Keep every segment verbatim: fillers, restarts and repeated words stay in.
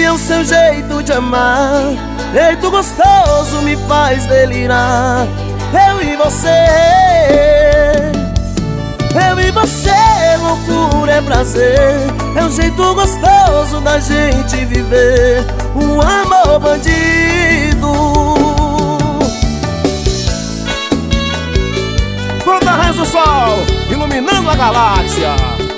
mania, o seu jeito de amar, jeito gostoso me faz delirar. Eu e você, eu e você, loucura é prazer, é um jeito gostoso da gente viver um amor bandido. Quando a raiz do sol iluminando a galáxia.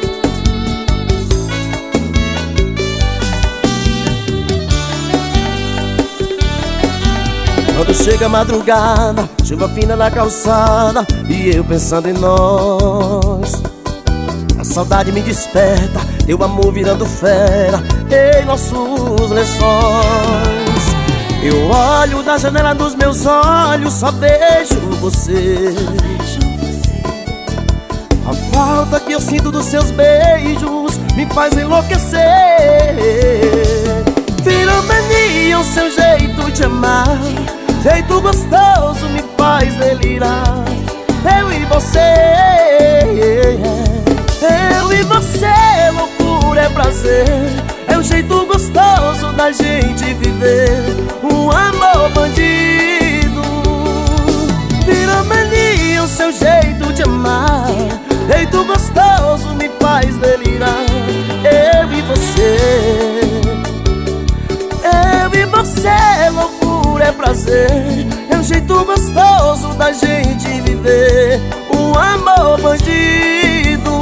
Quando chega a madrugada, chuva fina na calçada e eu pensando em nós, a saudade me desperta, teu amor virando fera em nossos lençóis. Eu olho da janela dos meus olhos, só vejo você. A falta que eu sinto dos seus beijos me faz enlouquecer. Virou mania o seu jeito de amar, jeito gostoso me faz delirar. Eu e você, eu e você, loucura é prazer, é um jeito gostoso da gente viver um amor bandido. Virou mania o seu jeito de amar, jeito gostoso me faz delirar. Eu e você, eu e você, loucura é prazer, é um jeito gostoso da gente viver um amor bandido.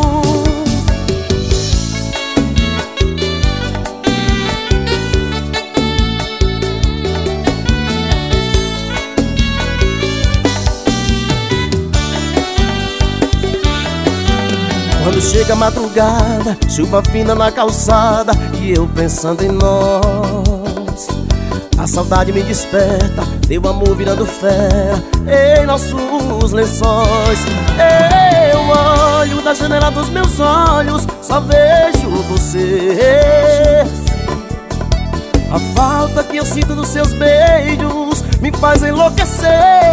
Quando chega a madrugada, chuva fina na calçada e eu pensando em nós, a saudade me desperta, teu amor virando fera em nossos lençóis. Eu olho da janela dos meus olhos, só vejo você. A falta que eu sinto dos seus beijos me faz enlouquecer.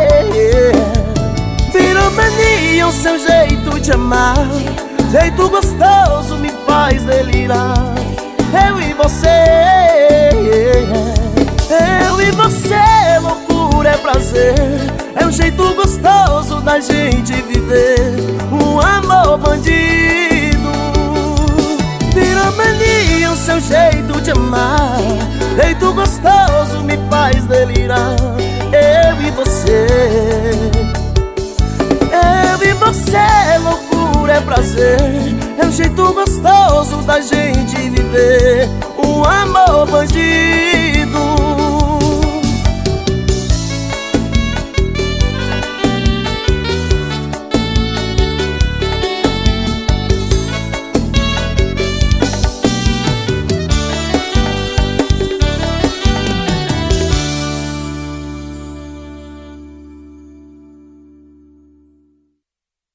Virou mania o seu jeito de amar, jeito gostoso me faz delirar. Eu e você, eu e você, loucura é prazer, é um jeito gostoso da gente viver um amor bandido. Virou mania o seu jeito de amar, jeito gostoso me faz delirar. Eu e você, eu e você, loucura é prazer, é um jeito gostoso da gente viver um amor bandido.